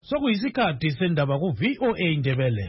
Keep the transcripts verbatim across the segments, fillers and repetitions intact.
Sokuyisikhathi sendaba ku V O A Indebele.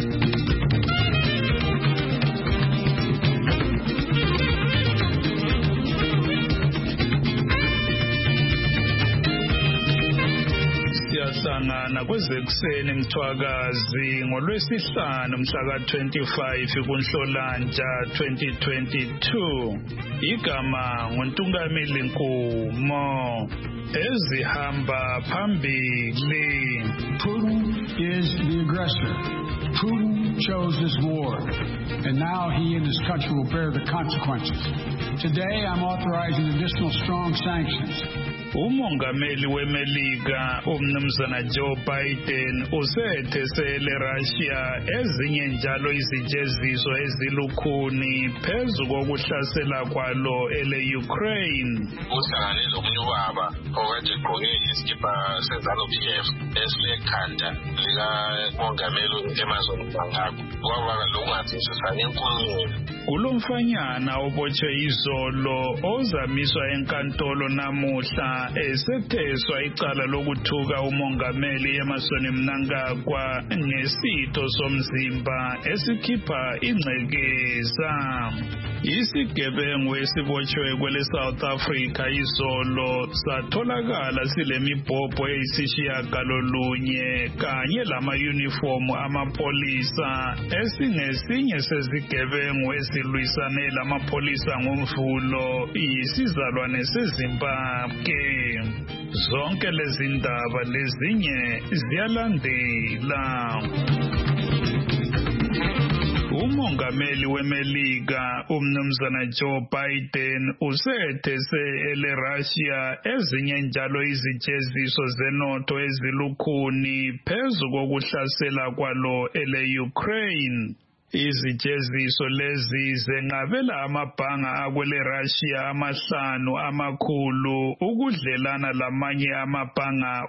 Siyahlangana kwezekuseni mthwakazi ngolwesihlanu mhla twenty-five kuNhlolanja twenty twenty-two. Igama nguNtungamili Nkumo. Ezihamba phambili. Putin is the aggressor. Putin chose this war, and now he and his country will bear the consequences. Today, I'm authorizing additional strong sanctions. Umongameli weMelika umnumzana Joe Biden usethesele Russia ezinye njalo izijeziso ezilukhuni phezu kokuhlasela kwalo ele Ukraine. Uhlangane lomunye ubaba okade egqoke isikipa seZANU-P F esilekhanda lika mongameli Emmerson Mnangagwa. Kwaba lokungathi sisane enkulu. Kulomfanyana obotshwe izolo ozamiswa enkantolo namuhla esetheswa icala lokuthuka umongameli Emmerson Mnangagwa ngesitho somzimba esikhipha ingcekeza. Isigebengu esibotshwe kwele South Africa izolo satholakala silemibhobho eyisishiyagalolunye kanye lama-uniform amapolisa esingesinye sezigebengu esilwisane lamapolisa ngomvulo yisizalwane seZimbabwe. Zonke lezi ndaba lezinye ziyalandela. Umongameli weMelika umnumzana Joe Biden usethese ele Russia ezinye njalo izijeziso zenotho ezilukhuni phezu kokuhlasela kwalo ele Ukraine. Izijeziso lezi zenqabela amabhanga akwele Russia amahlanu amakhulu ukudlelana lamanye amabhanga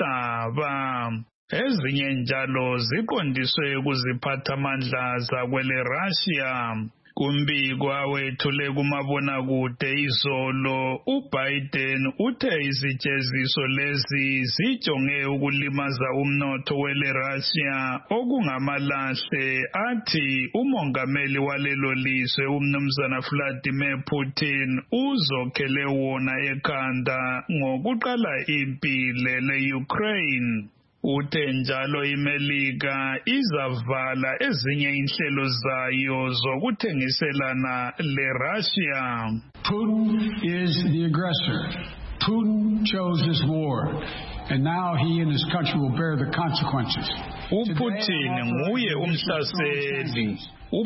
omhlaba. Ezinye njalo ziqondiswe kuziphathamandla zakwele Russia. Kumbiko awethule kumabonakude izolo, uBiden uthe izijeziso lezi zijonge ukulimaza umnotho wele Russia okungamalahle. Athi umongameli walelo lizwe umnumzana Vladimir Putin uzokhele wona ekhanda ngokuqala impi le Ukraine. Uthe njalo iMelika izavala ezinye inhlelo zayo zokuthengiselana leRussia. Putin is the aggressor. Putin chose this war, and now he and his country will bear the consequences. uPutin nguye umhlaseli.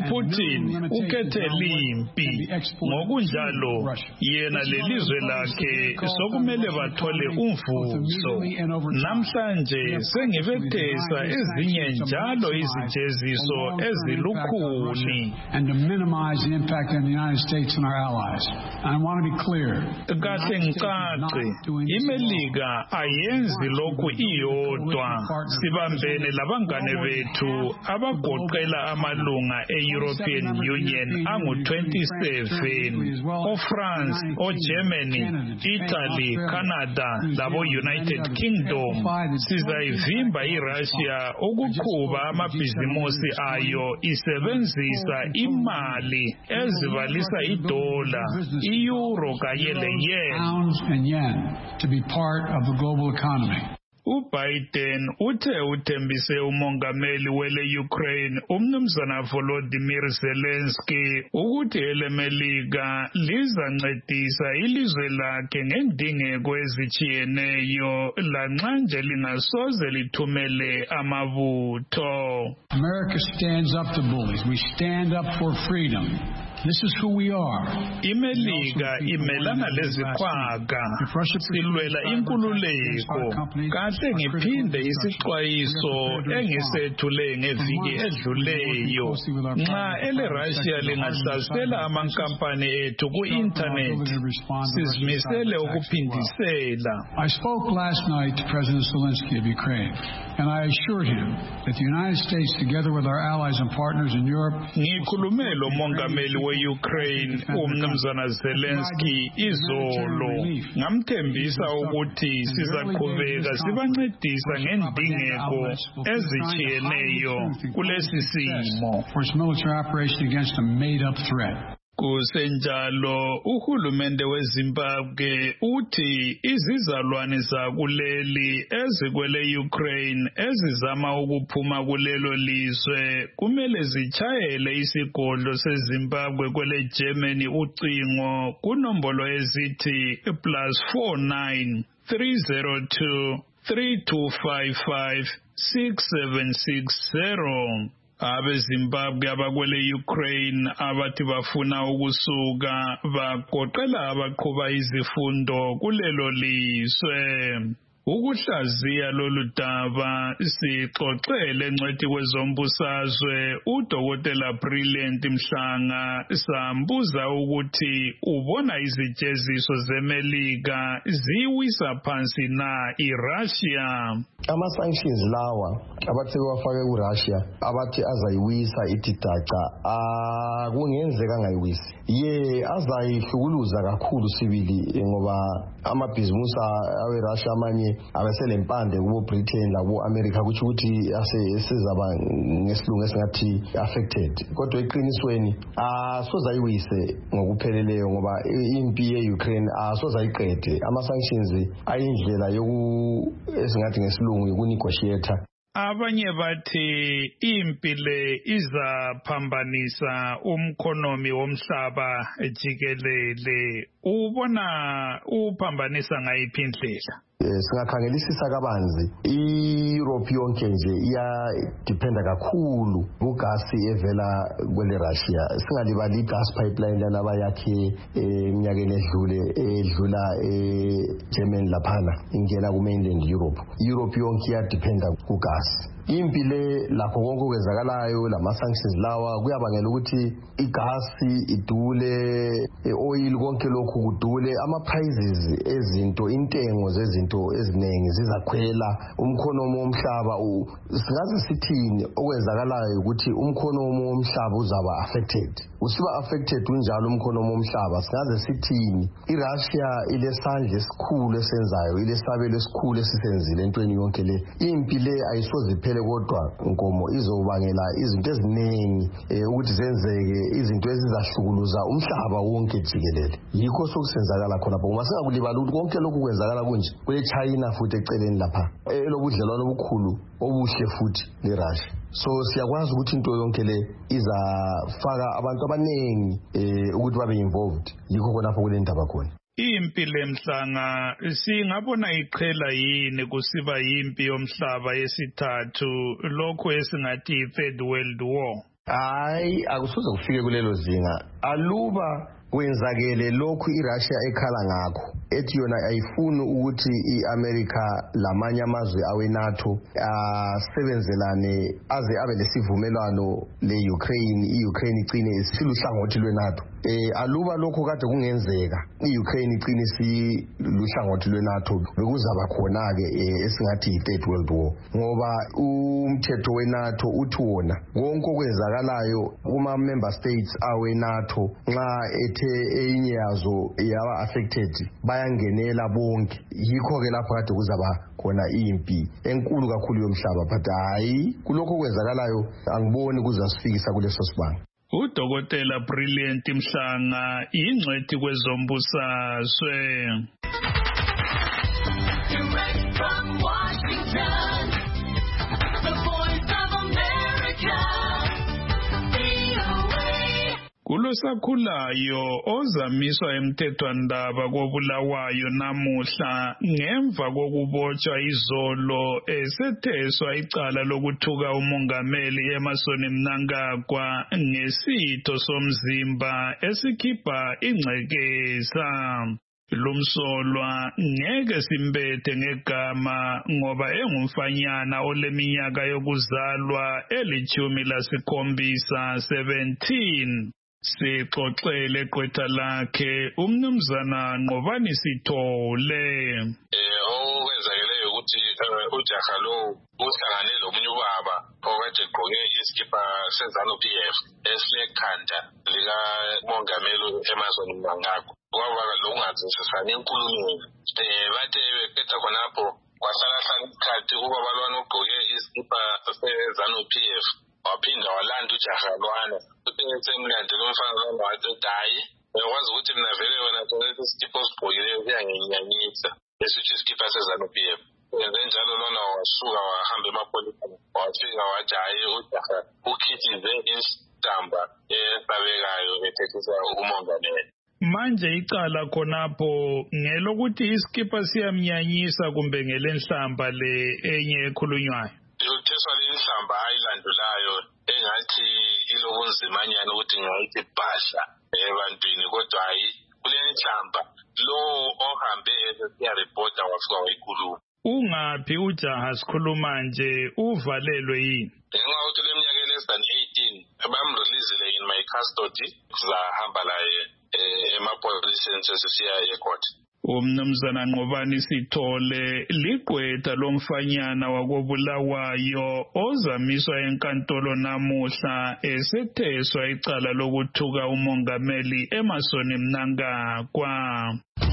uPutin ukhethe limpi. Ngokunjalo yena lelizwe lakhe sokumele bathole umvuzo. Namhlanje sengibethesa ezinye njalo izijeziso ezilukhuni. And to minimize the impact on the United States and our allies. I want to be clear. Kahle ngicace, iMelika ayenzi lokhu iyodwa. Sibambene labangane bethu abagoqela amalunga e-European Union angu twenty-seven, o-France, o-Germany, Italy, Canada, labo-United Kingdom. Sizayivimba iRussia ukuqhuba amabhizimusi ayo isebenzisa imali ezibalisa idola, i-euro kanye le-yen. Pounds and yen to be part of the global economy. uBiden uthe uthembise umongameli wele Ukraine umnumzana Volodymyr Zelensky ukuthi eleMelika lizancedisa ilizwe lakhe ngendingeko ezichiyeneyo lanxa nje lingasoze lithumele amabutho. America stands up to bullies. We stand up for freedom. This is who we are. iMelika imelana leziqhwaga. Silwela inkululeko. Kahle ngiphinde isixwayiso engisethule ngeviki edluleyo. Nxa ele Russia lingahlasela amankampani ethu ku-internet, sizimisele ukuphindisela. I spoke last night to President Zelensky of Ukraine, and I assured him that the United States, together with our allies and partners in Europe, ngikhulume lo mongameli we-Ukraine umnumzana Zelensky izolo ngamthembisa ukuthi sizaqhubeka sibancedisa ngendingeko ezitshiyeneyo kulesi simo. Kusenjalo uhulumende weZimbabwe uthi izizalwane zakuleli ezikwele Ukraine ezizama ukuphuma kulelo lizwe kumele zichayele isigodlo seZimbabwe kwele Germany ucingo kunombolo ezithi plus four nine three zero two three two five five six seven six zero. AbeZimbabwe abakwele Ukraine abathi bafuna ukusuka bagoqela abaqhuba izifundo kulelo lizwe. Ukuhlaziya lolu daba sixoxele encwadi kwezombusazwe uDokotela Brilliant Mhlanga sambuza ukuthi ubona izijeziso zeMelika ziwisa phansi na iRussia. Ama sanctions lawa abathi wafake kuRussia abathi azayiwisa itidaca akungenzeka ngayiwisi. Ye azayihlukuluza kakhulu sibili ngoba amabhizimusi aweRussia amanye abesele impande kubo Britain labo America kuthi ukuthi asezaba ngesilungu esingathi affected. Kodwa eqinisweni asoza yiwise ngokupheleleyo ngoba impi yeUkraine asoza iqede. Ama sanctions ayindlela yoku esingathi ngesilungu yokunegotiate. Abanye bathi impi le izaphambanisa umkhonomi womhlaba jikelele. Ubona uphambanisa ngayiphi indlela? Singakhangelisisa kabanzi iEurope yonke nje iyadependa kakhulu kugasi evela kwele Russia. Singalibali igas pipeline lana bayakhe eminyakeni edlule edlula eGermany laphana ingena ku mainland Europe. Europe yonke iyadependa kugasi. Impi le lakho konke okwenzakalayo lama sanctions lawa kuyabangela ukuthi igasi idule, oil konke lokhu kudule, ama prices ezinto, intengo zezinto eziningi zizakhwela, umkhonomi womhlaba singaze sithini okwenzakalayo ukuthi umkhonomi womhlaba uzaba affected. Usiba affected unjalo umkhonomi womhlaba singaze sithini iRussia ilesandla esikhulu esenzayo, ilesabelo esikhulu esisenzile entweni yonke le. Impi le ayisoze iphele kodwa inkomo izobangela izinto eziningi ukuthi zenzeke, izinto ezizahlukuluza umhlaba wonke jikelele. Yikho sokusenzakala khona ngoba singakulibala ukuthi konke lokhu kwenzakala kunje kule China futhi eceleni lapha elobudlelwano obukhulu obuhle futhi leRussia. So siyakwazi ukuthi into yonke le izafaka abantu abaningi ukuthi babe involved. Yikho khona lapho kule ndaba khona. Impi lemhlanga singabona iqhela yini kusiba yimpi yomhlaba yesithathu lokho esingathi Third World War? Hayi akusoze kufike kulelo zinga. Aluba kwenzakele lokhu iRussia ekhala ngakho ethi yona ayifuni ukuthi iAmerica lamanye amazwe aweNATO asebenzelane aze abe lesivumelwano leUkraine, iUkraine igcine isiluhlangothi lweNATO. Eh aluba lokho kade kungenzeka iUkraine igcine isiluhlangothi lweNATO bekuzaba khona ke esingathi iThird World War ngoba umthetho weNATO uthi wona konke okwenzakalayo kuma member states aweNATO nxa ethe enye yazo yaba affected bayangenela bonke. Yikho ke lapho kade kuzaba khona impi enkulu kakhulu yomhlaba but hayi kulokho kwenzakalayo angiboni kuzasifikisa kuleso sibanga. uDokotela Brilliant Mhlanga ingcwethi kwezombusazwe. Direct from Washington, the voice of America, V O A. Kulosakhulayo ozamiswa emthethwandaba kobulawayo namuhla ngemva kokubotshwa izolo esetheswa icala lokuthuka umongameli Emmerson Mnangagwa ngesitho somzimba esikhipha ingcekeza. Lumsolwa ngeke simbethe ngegama ngoba engumfanyana oleminyaka yokuzalwa elithumi lasikhombisa seventeen. Sixoxele gqwetha lakhe umnumzana Nqobani Sithole. Eh okwenzakeleyo ukuthi ujaha lo uhlangane lomunye ubaba okade egqoke iskipa seZANU-P F esilekhanda likamongameli Emmerson Mnangagwa. Kwaba lokungazwisisani enkulumweni. Eh bathe beqeda khonapho kwahlala isikhathi ubaba lwana ugqoke iskipa seZANU-P F waphinda walanda ujaha lwana. Semlandela umfana wathi dayi ngikwazi ukuthi mina vele wena tolete iskipa osigqokileyo kuyanginyanyisa esithi iskipa seZANU-P F. Njalo lona wasuka wahamba emapoliseni wafika wathi hayi ujaha ukhithize insamba esabekayo ethethisa umongameli. Manje icala khonapho ngelokuthi iskipa siyamnyanyisa kumbe ngelenhlamba le enye ekhulunywayo. Yothiswa lenhlamba ayilandulayo engathi ilobunzimanyana ukuthi ngayithi bhasha ebantwini kodwa hayi kulenhlamba lo ohambe esiyareport wafika wayikhuluma. Ungaphi ujaha sikhuluma nje uvalelwe yini? Ngenxa ukuthi leminyaka less than eighteen bamreleasele in my custody kuzahamba laye emapoliseni sesiya ecourt. Umnumzana Nqobani Sithole ligqwetha lomfanyana wakobulawayo ozamiswa enkantolo namuhla esetheswa icala lokuthuka umongameli Emmerson Mnangagwa.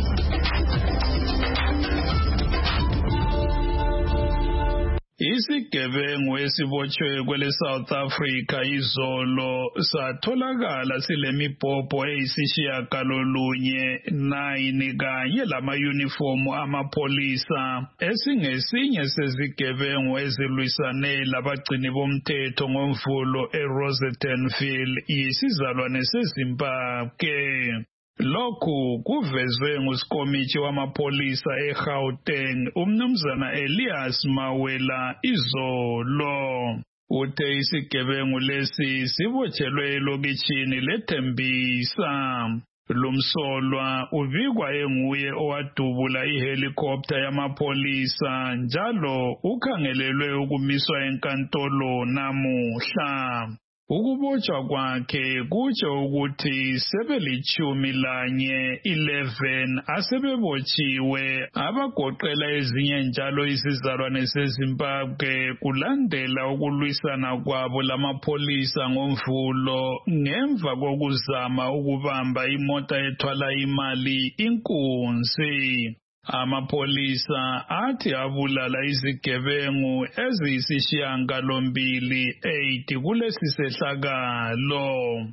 Isigebengu esibotshwe kwele South Africa izolo satholakala silemibhobho eyisishiyagalolunye nine kanye lama-uniformu amapolisa esingesinye sezigebengu ezilwisane labagcini bomthetho ngomvulo eRosettenville yisizalwane seZimbabwe. Lokhu kuvezwe nguSikomithi wamapolisa eGauteng umnumzana Elias Mawela izolo. Uthe isigebengu lesi sibotshelwe elokitshini leThembisa. Lumsolwa ubikwa enguye owadubula ihelicopter yamapolisa njalo ukhangelelwe ukumiswa enkantolo namuhla. Ukubotshwa kwakhe kutsho ukuthi sebelichumi lanye eleven asebebotshiwe abagoqela ezinye njalo izizalwane seZimbabwe kulandela ukulwisana kwabo lamapolisa ngomvulo ngemva kokuzama ukubamba imota ethwala imali inkunzi. Amapolisa athi abulala izigebengu eziyisishiyagalombili eight kulesi sehlakalo.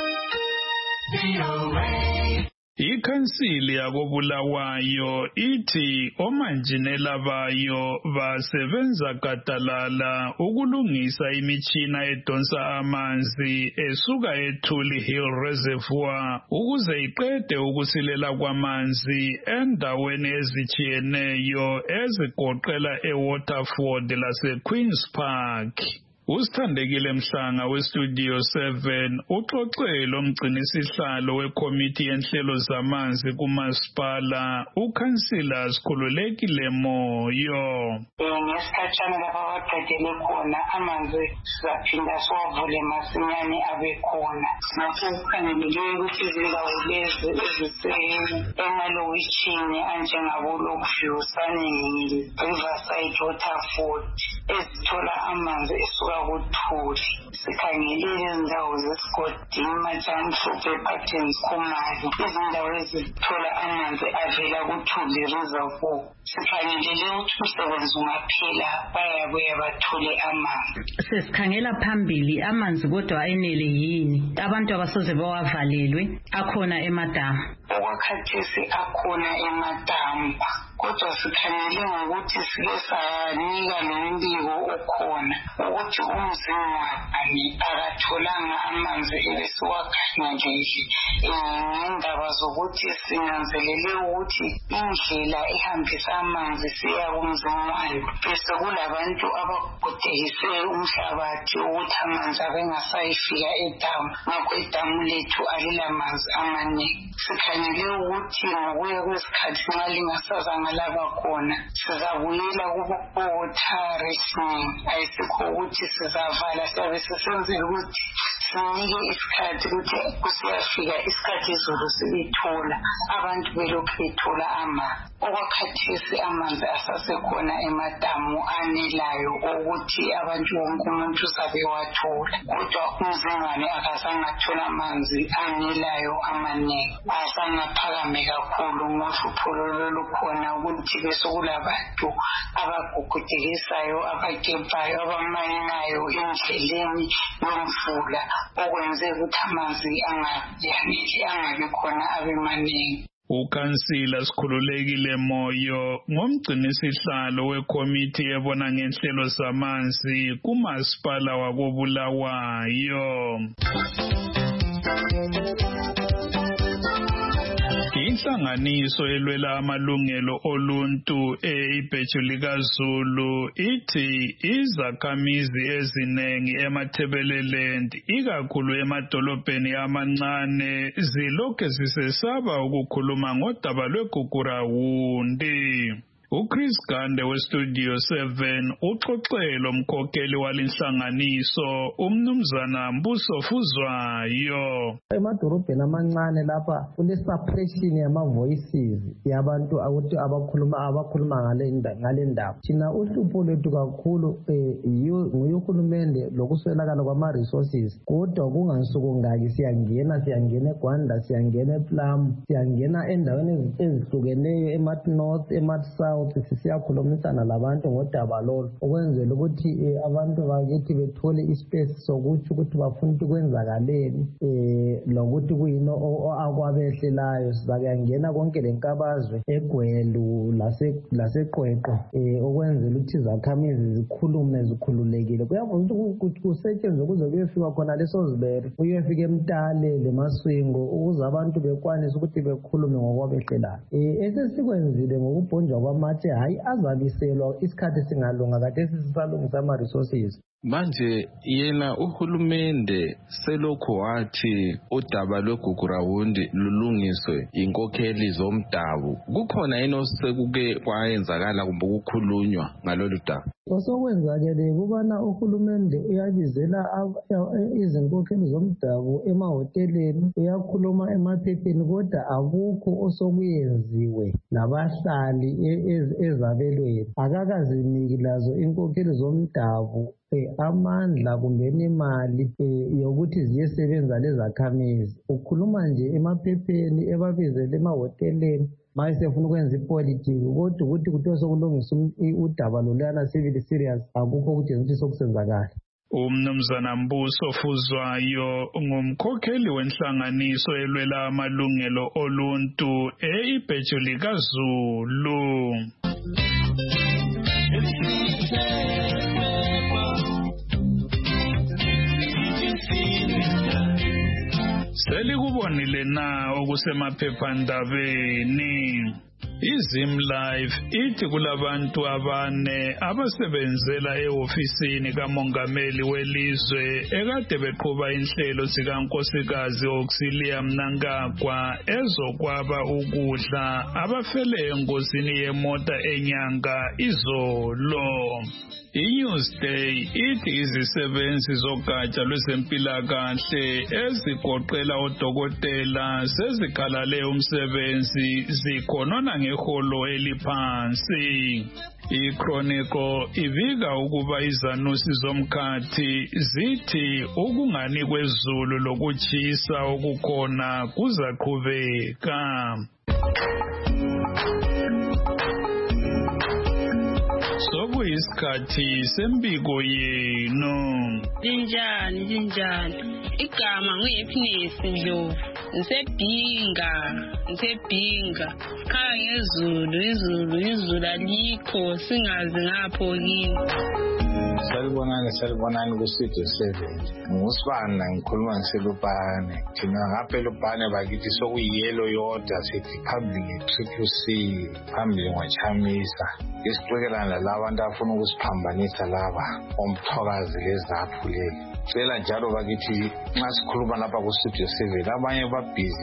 Ikhansili yakobulawayo ithi omanjinela bayo basebenza gadalala ukulungisa imitshina edonsa amanzi esuka eThuli Hill Reservoir ukuze iqede ukusilela kwamanzi endaweni ezitshiyeneyo ezigoqela eWaterford laseQueen's Park. Usithandekile Mhlanga westudio seven uxoxe lomgcinisihlalo wekomiti yenhlelo zamanzi kumasipala ukhansila Sikhululekile Moyo. Ngesikhatshana lapha abaqedele khona amanzi sizaphinda siwavule masinyane abe khona. Sinakukhangelele ukuthi izindawo lezi ezisemalokitshini anjengabo Lokview, Sunnyhill, Riverside, Waterford ezithola amanzi esuka kuThuli. Sikhangelile izindawo zesigodini Majanhluphe, Patterns, Khumalo, izindawo ezithola amanzi avela kuThuli Reservoir. Sikhangelele ukuthi umsebenzi ungaphela bayabuya bathole amanzi. Sesikhangela phambili amanzi kodwa ayenele yini? Abantu abasoze bawavalelwe akhona emadamu. Okwakhathesi akhona emadamu. Kodwa sikhangele ngokuthi sike sanika nombiko okhona ukuthi umzimwami akatholanga amanzi ebesiwakhangelile ngendaba zokuthi sinanzelele ukuthi indlela ihambisa amanzi siya kumzimwami bese kulabantu abagodekise umhlabathi ukuthi amanzi abengasayifika edamu ngakho idamu lethu alilamanzi amaningi. Sikhangele ukuthi ngokuya kwesikhathi nxa lingasazanga laba khona sizabuyela kubo-water rationing ayisikho ukuthi sizavala siyabe sisenzela ukuthi sinike isikhathi ukuthi kusiyafika isikhathi izulu silithola abantu belokhu bethola amanzi. Okwakhathesi amanzi asasekhona emadamu anelayo ukuthi abantu wonke umuntu uzabe wathola, kodwa umzingwane akasangathola amanzi anelayo amaningi, asangaphakame kakhulu ngohlupho lolukhona ukuthi besokulabantu abagugudikisayo, abagebhayo, abamayinayo endleleni yomfula, okwenze ukuthi amanzi angayanele angabi khona abe maningi. Ukhansila Sikhululekile Moyo ngomgcinisihlalo wekomiti ebona ngenhlelo zamanzi kumasipala wakoBulawayo. Inhlanganiso elwela amalungelo oluntu eIbhejulika Zulu ithi izakhamizi ezinengi eMathebeleland ikakhulu emadolobheni amancane zilokhu zisesaba ukukhuluma ngodaba lweGugurawundi. uChris Gande weStudio seven uxoxelo umkhokheli walinhlanganiso umnumzana Mbuso Fuzwayo. Emadorobheni amancane lapha kune suppression yama voices yabantu ukuthi abakhuluma abakhuluma ngale ngale ndaba. Thina uhlupho lethu kakhulu nguyuhulumende lokuswelakala kwama resources, kodwa kungansuku ngaki siyangena siyangena eGwanda, siyangena ePlum, siyangena endaweni ezihlukeneyo eMat North, eMat South, sisiyakhulumisana labantu ngodaba lolu ukwenzela ukuthi abantu bakithi bethole ispace sokuthi ukuthi bafuna ukuthi kwenzakaleni eh lokuthi kuyino akwabehlelayo. Sizakuyangena konke lenkabazwe eGwelu lase laseQweqwe eh okwenzela ukuthi izakhamizi zikhulume zikhululekile. Kuyavuza ukuthi kusetshenzwe kuze kuyefika khona leso zibere, kuyefika eMtale leMaswingo ukuze abantu bekwanise ukuthi bekhulume ngokwabehlelayo. Eh esesikwenzile ngokubhonjwa kwama hayi azabiselwa isikhathi singalunga kade sisisalungisa ama resources. Manje yena uhulumende selokho wathi udaba lweGugurawundi lulungiswe inkokheli zomdabu. Kukhona yini osekuke kwayenzakala kumbe ukukhulunywa ngalolu daba? Osokwenzakele kubana uhulumende uyabizela izinkokheli zomdabu emahoteleni, uyakhuluma emaphepheni, kodwa akukho osokuyenziwe nabahlali ezabelweni. Akakaziniki lazo inkokheli zomdabu amandla kumbe imali yokuthi ziyesebenza lezakhamizi. Ukhuluma nje emaphepheni ebabizele emahoteleni mayesefuna ukwenza ipolitiki, kodwa ukuthi kuthiwa sokulungisa udaba loluyana civil serious akukho ukuthi ukuthi sokusenzakala. Umnumzana Mbuso Fuzwayo ngumkhokheli wenhlanganiso elwela amalungelo oluntu eIbhejulika Zulu. Selikubonile na okusemaphephandabeni. iZimlife ithi kulabantu abane abasebenzela ehofisini kamongameli welizwe ekade beqhuba inhlelo zikankosikazi Auxilium Mnangagwa ezokwaba ukudla abafele engozini yemota enyanga izolo. iNewsday ithi izisebenzi zogatsha lwezempilakahle ezigoqela odokotela sezikhalale umsebenzi zikhonona ngeholo eliphansi. iChronicle ibika ukuba izanusi zomkhathi zithi ukungani kwezulu lokutshisa okukhona kuzaqhubeka. Sokuyisikhathi sembiko yenu. Linjani linjani. Igama nguHappiness Ndlovu. Ngisebhinga, ngisebhinga. Khaya ngezulu, izulu, izulu alikho singazi ngapho kini. Salibonani salibonani kuStudio seven. Ngusibana ngikhuluma ngiselupane. Thina ngapha elupane bakithi sokuyiyelo yodwa sithi phambili Triple C, phambili ngwachamisa. Isiqikelana labantu afuna ukusiphambanisa laba omthokazi lezaphuleli. Cela njalo bakithi nxa sikhuluma lapha kuStudio seven abanye babhizi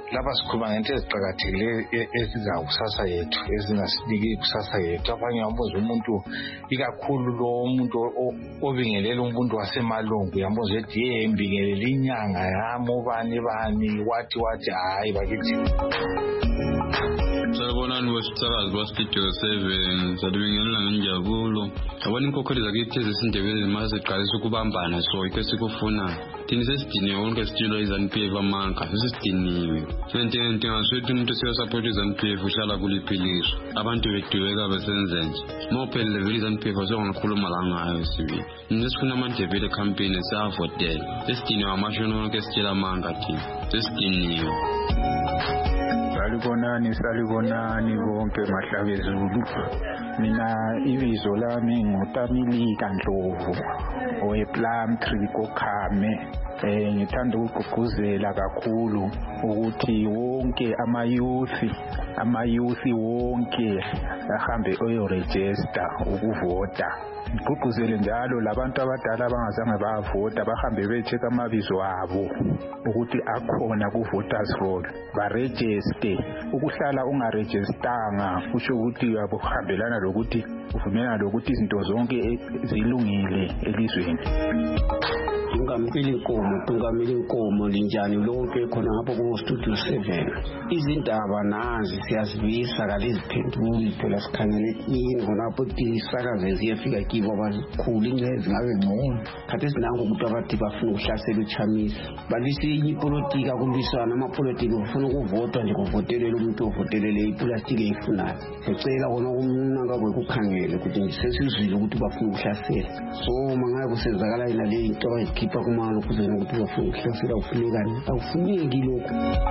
lapha sikhuluma ngento eziqakathekileyo ezizakusasa yethu ezingasiniki ikusasa yethu. Abanye yambuza umuntu ikakhulu lo umuntu obingelela umuntu wasemalungu yambuza ethi ye imbingelela inyanga yami ubani bani wathi wathi hayi bakithi. Salibonani wesitsakazi bastudio seven salibingelela ngenjabulo. Abona inkokheli zakithi ezisindebele masiqalisa ukubambana so ike sikufuna thina sesidiniwe wonke sitshilo izanu P F amanka sesidiniwe sentinto ngaswethi umuntu siyasupport izanu P F uhlala kuliphiliso abantu bedubeka besenze nje mophelele vele izanu P F asengakhuluma la ngayo sibili nisifuna amandebele campaign siyavotela sesidiniwe amashona wonke sitshela amanka thina sesidiniwe. Salibonani salibonani bonke mahlabezulu. Mina ibizo lami nguTamilika Ndlovu owePlum Tree koKhame. Eh ngithanda ukugqugquzela kakhulu ukuthi wonke amayouth amayouth wonke ahambe oyoregister ukuvota. Ngigqugquzele njalo labantu abadala abangazange bavota bahambe becheck amabizo abo ukuthi akhona ku voters roll baregister. Ukuhlala ungarejistanga kusho ukuthi uyabuhambelana lokuthi uvumelana lokuthi izinto zonke zilungile elizweni. Tungamile inkomo tungamile inkomo linjani lonke khona ngapho ku studio seven. Izindaba nazi siyazivisa kaliziphenduli phela sikhangele yini ngapho tisakaze ziyafika kibo abakhulu ingcezi ngabe ngcono. Khathi sinango ukuthi abathi bafuna ukuhlasela uChamisa balisi ipolitika kulisana amapolitiki ufuna ukuvota nje kuvotelela umuntu ovotelele ipolitiki eyifunayo. Ngicela kona umnanga kwekukhangele ukuthi sesizwile ukuthi bafuna ukuhlasela so mangabe kusenzakala ina le into abayikhipha kumalo kuzena ukuthi bafuna ukuhlasela ufunekani awufuneki lokho.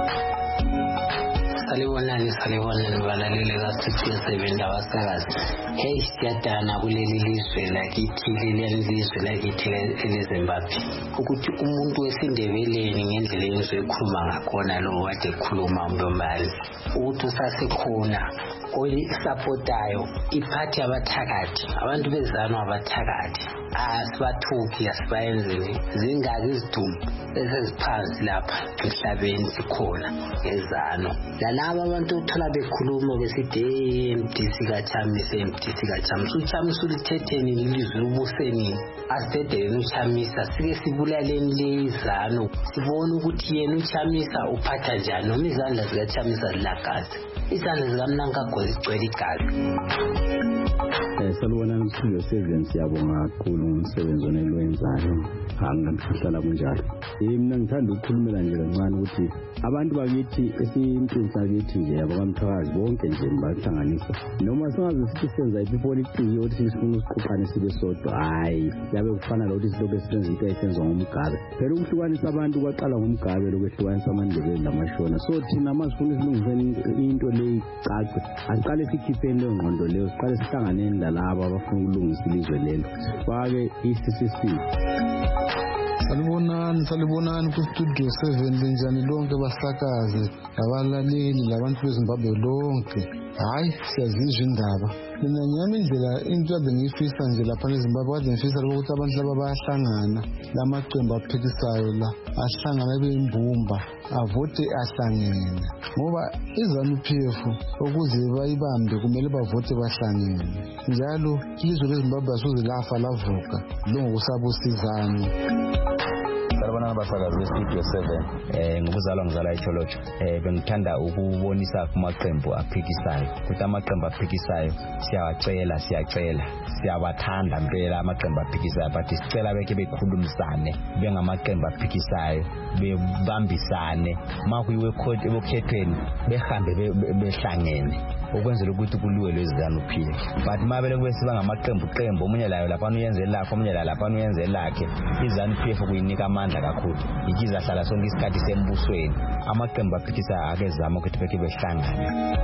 Salibonani salibonani balaleli kaStudio seven abasakazi. Hey siyadana kuleli lizwe lakithi leli lizwe lakithi leZimbabwe ukuthi umuntu wesindebeleni ngendlela ezoyikhuluma ngakhona lo wade ekhuluma uMbomali ukuthi usasekhona oyisapotayo iphathi abathakathi abantu bezano abathakathi asibathuki asibayenzeni zingaki izidumbu eseziphansi lapha emhlabeni sikhona ngezano lalabo abantu uthola bekhuluma besithi M D C kaChamisa M D C kaChamisa uChamisa ulithetheni ilizwe ubuseni asidedeni uChamisa sike sibulaleni lezano sibone ukuthi yena uChamisa uphatha njani noma izandla zikaChamisa zilagazi izandla zikaMnanga gozigcwele igazi. Eh salibonani kuStudio seven siyabonga kakhulu umsebenzi onelwenzayo angamhlala kunjalo. Eh mina ngithanda ukukhulumela nje kancane ukuthi abantu bakithi esintini sakithi nje abamthakazi bonke nje bahlanganisa noma singaze sithi senza ipolitiki yokuthi sifuna ukuqhuqana sibe sodwa hayi yabe kufana lokuthi silobe sisenza into ayisenzwa ngomgabe phela ukuhlukanisa abantu kwaqala ngomgabe lokwehlukanisa amandebele lamashona so thina masifuna isilungiseni into leyi cace asiqale sikhipheni leyo ngqondo leyo siqale sihlanganeni lalabo abafuna ukulungisa ilizwe lelo bake i-C C C. Salibonani salibonani kuStudio seven linjani lonke basakaze abalaleli labantu beZimbabwe lonke. Hayi siyazizwa indaba mina nyami indlela into abengifisa nje lapha eZimbabwe kade ngifisa ukuthi abantu laba bayahlangana lamaqembu aphikisayo la ahlangana beyimbumba avote ahlangene ngoba izanu P F ukuze bayibambe kumele bavote bahlangene njalo ilizwe leZimbabwe asoze lafa lavuka lo ngokusabusizana. Salibonani abasakazi beStudio seven eh ngokuzalwa ngizala eCholocho eh bengithanda ukubonisa kumaqembu aphikisayo ukuthi amaqembu aphikisayo siyawacela siyacela siyabathanda impela amaqembu aphikisayo but sicela beke bekhulumisane bengamaqembu aphikisayo bebambisane makuyiwe court ebokhethweni behambe behlangene ukwenzela ukuthi kuliwe lezizanu P F but mabele kube siba ngamaqembu qembu omunye layo lapha uyenze lakho omunye la lapha uyenze lakhe izanu P F kuyinika amandla kakhulu ikiza hlala sonke isikhathi sembusweni amaqembu aphikisa akezama ukuthi beke behlangane.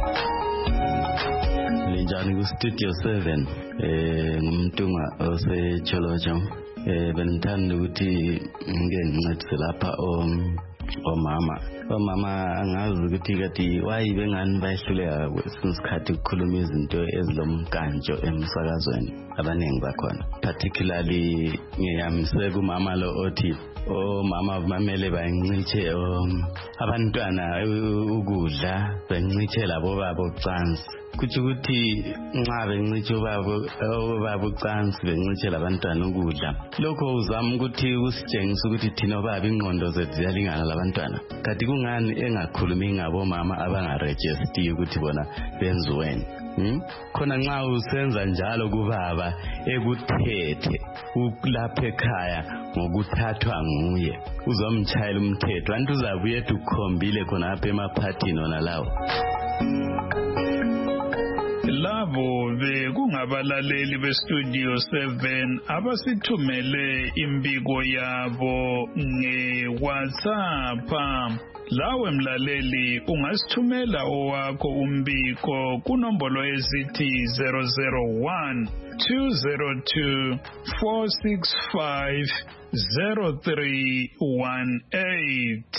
Linjani kuStudio seven eh ngumntunga oseCholocho eh benithanda ukuthi ngike ngincedise lapha omama omama angazi ukuthi kathi wayi bengani bayehluleka kwesikhathi ukukhuluma izinto ezilomkantsho emsakazweni abaningi bakhona, particularly ngiyamiseke kumama lo othi omama bamele bayincithe abantwana ukudla, bayincithe labo babo ucansi. Kuthi ukuthi nxa bencithe ubaba obaba ucansi bencithe labantwana ukudla, lokho uzama ukuthi usitshengise ukuthi thina obaba ingqondo zethu ziyalingana labantwana. Kanti kungani engakhulumi ngabo mama abangaregister ukuthi bona benziweni? Hmm? Khona nxa usenza njalo kubaba ekuthethe lapha ekhaya ngokuthathwa nguye, uzomtshayela umthetho, antu uzabuye ethi ukhombile khona apha emaphathini ona lawo. Labo bekungabalaleli beStudio seven abasithumele imbiko yabo nge-WhatsApp. Lawe mlaleli ungasithumela owakho umbiko kunombolo ezithi zero zero one two zero two four six five zero three one eight.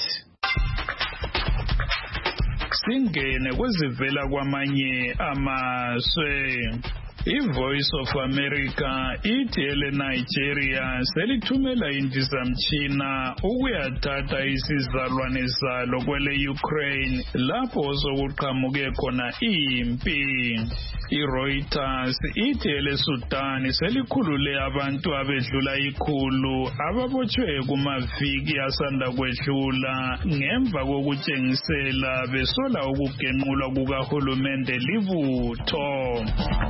Singene kwezivela kwamanye amazwe. I-Voice of America ithi ele Nigeria selithumela indizamtshina ukuyathatha isizalwane zalo kwele Ukraine lapho sokuqhamuke khona impi. I-Reuters ithi ele Sudan selikhulule abantu abedlula ikhulu ababotshwe kumaviki asanda kwedlula ngemva kokutshengisela besola ukugenqulwa kukahulumende libutho.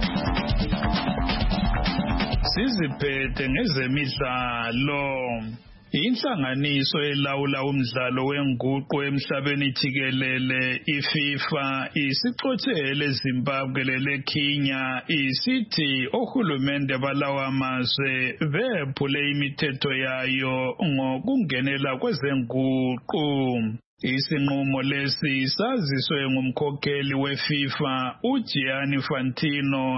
Siziphethe ngezemidlalo. Inhlanganiso elawula umdlalo wenguqu emhlabeni jikelele iFIFA isixothele eZimbabwe leKenya isithi ohulumende balawa amazwe bephule imithetho yayo ngokungenela kwezenguqu. Isinqumo lesi saziswe ngumkhokheli weFIFA uGianni Infantino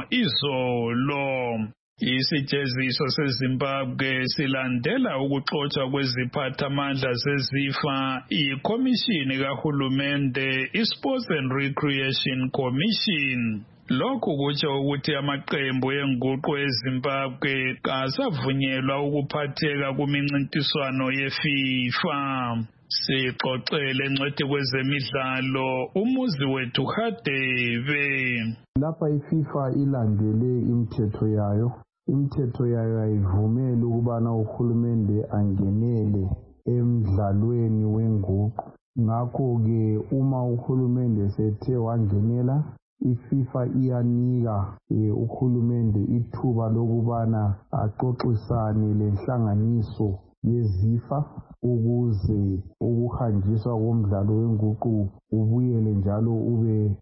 izolo. Isijeziso seZimbabwe silandela ukuxotshwa kweziphathamandla zeZIFA iKhomishini kaHulumende iSports and Recreation Commission. Lokhu kutsho ukuthi amaqembu enguqu eZimbabwe kasavunyelwa ukuphatheka kumincintiswano yeFIFA. Sixoxele ngcwethi kwezemidlalo umuzi wethu Hadebe. Lapha iFIFA ilandele imithetho yayo. Imithetho yayo ayivumeli ukubana uhulumende angenele emidlalweni wenguqu. Ngakho-ke uma uhulumende sethe wangenela, iFIFA iyanika uhulumende ithuba lokubana axoxisane lenhlanganiso yeZIFA ukuze ukuhanjiswa komdlalo wenguqu ubuyele njalo ube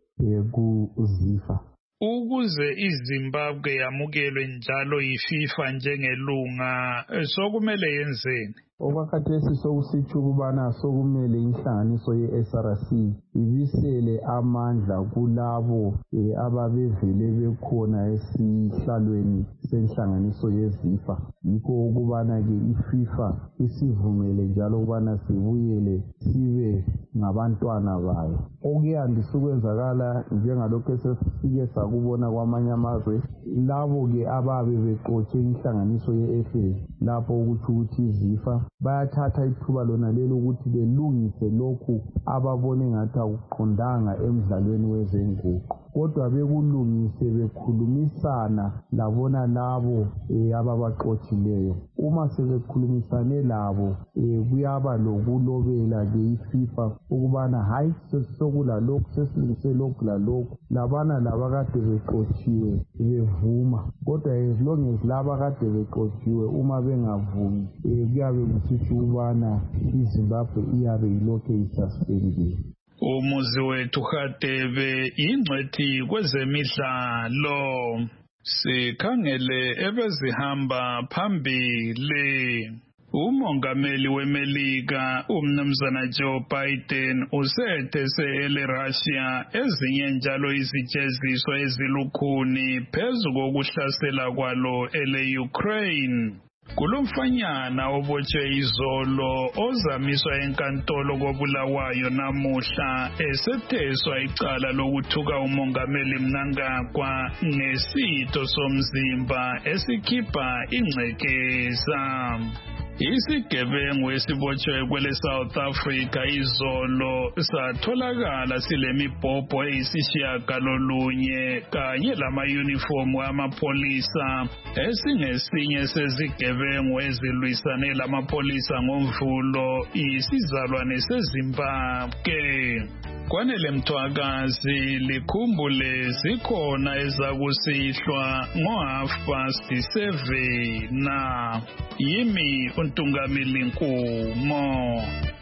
kuZIFA. Ukuze iZimbabwe yamukelwe njalo yiFIFA njengelunga sokumele yenzeni? Okwakhathesi sokusitsho ukubana sokumele inhlanganiso ye-S R C ibisele amandla kulabo ababevele bekhona esihlalweni senhlanganiso yeZIFA. Yikho ukubana-ke iFIFA isivumele njalo ukubana sibuyele sibe ngabantwana bayo. Okuyandisa ukwenzakala njengalokho esesike sakubona kwamanye amazwe, labo-ke ababe bexotshe inhlanganiso ye-F A lapho ukuthi ukuthi iZIFA bayathatha ithuba lona lelo ukuthi belungise lokhu ababone ngathi akuqondanga emidlalweni wezenguqu, kodwa bekulungise bekhulumisana labona labo ababaxotshileyo. Uma sebekhulumisane labo kuyaba lokulobela-ke iFIFA ukubana hayi sekulalokhu sesilungise lokhu lalokhu, labana labakade bexotshiwe bevuma, kodwa as long as laba kade bexotshiwe uma bengavumi kuyabe kusitsho ukubana iZimbabwe iyabe ilokhu isuspendiwe. Umuzi wethu Hadebe ingcwethi kwezemidlalo. Sikhangele ebezihamba phambili. Umongameli weMelika umnumzana Joe Biden usethese ele Russia ezinye njalo izijeziso ezilukhuni phezu kokuhlasela kwalo ele Ukraine. Kulomfanyana obotshwe izolo ozamiswa enkantolo koBulawayo namuhla esetheswa icala lokuthuka umongameli Mnangagwa ngesitho somzimba esikhipha ingcekeza. Isigebengu esibotshwe kwele South Africa izolo satholakala silemibhobho eyisishiyagalolunye kanye lama-uniform amapolisa esingesinye sezigebengu ezilwisane lamapolisa ngoMvulo isizalwane seZimbabwe. Kwanele Mthwakazi likhumbule zikhona ezakusihlwa ngo-half past seven na yimi uNtungamili Nkumo.